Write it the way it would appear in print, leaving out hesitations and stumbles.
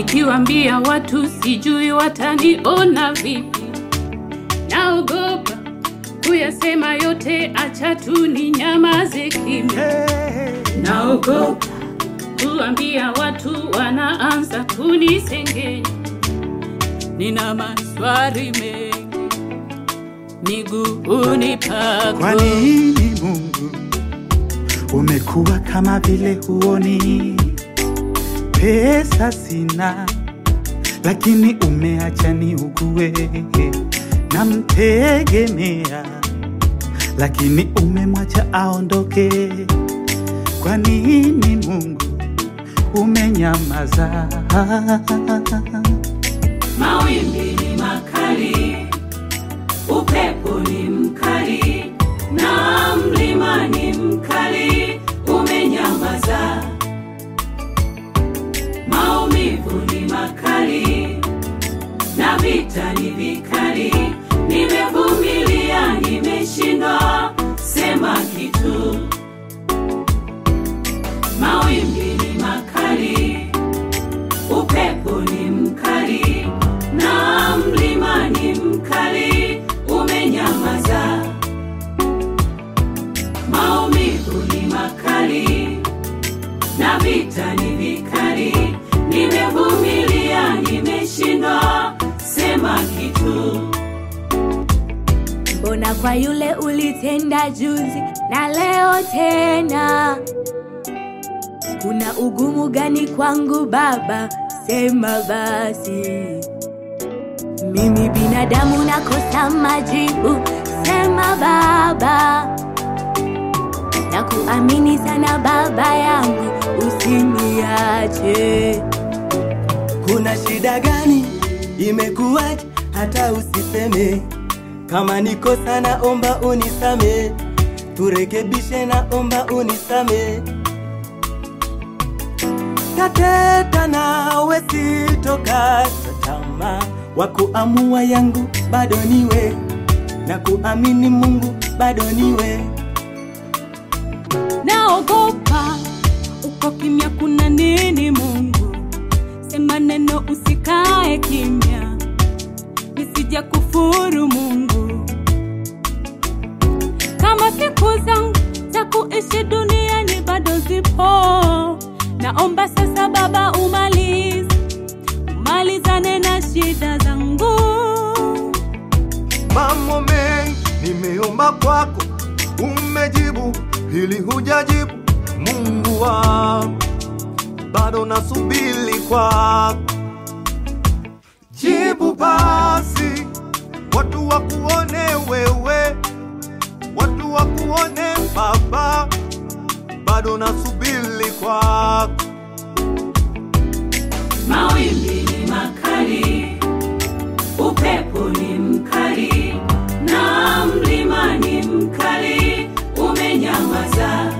Nikiwaambia watu sijui wataniona vipi. Naogopa kuyasema yote, acha tu ninyamaze kimya. Naogopa kuambia watu, wanaanza kunisengenya. Nina maswali mengi miguuni pako. Kwa nini Mungu umekuwa kama vile huoni? Pesa sina, lakini umeacha niugue. Namtegemea, lakini umemwacha aondoke. Kwa nini Mungu umenyamaza? Mawimbi ni makali, upepo ni mkali, na mlima ni mkali, umenyamaza. Maumivu ni makali, na vita ni vikali, nimevumilia, nimeshindwa sema kitu. Mawimbi ni makali, upepo ni mkali, na mlima ni mkali, umenyamaza. Maumivu ni makali, na vita ni vikali, nimevumilia, nimeshindwa sema kitu. Mbona kwa yule ulitenda juzi na leo tena? Kuna ugumu gani kwangu Baba? Sema basi. Mimi binadamu nakosa majibu, sema Baba. Nakuamini sana Baba yangu, usiniache. Kuna shida gani? Imekuwaje hata usiseme? Kama niko sana omba unisame, turekebishe na omba unisame. Tateta nawe sitoka tamaa, wakuamua yangu bado niwe, na kuamini Mungu bado niwe. Naogopa uko kimya, kuna nini Mungu? Sema neno, usikae kimya, nisije kufuru Mungu. Kama siku zangu za kuishi duniani bado zipo, naomba sasa Baba umalizane na shida zangu. Mambo mengi nimeomba kwako, umejibu, hili hujajibu. Mungu wangu, bado nasubiri kwako. Jibu basi, watu wakuone wewe, watu wakuone Baba, bado nasubiri kwako. Mawimbi ni makali, upepo ni mkali, na mlima ni mkali, umenyamaza.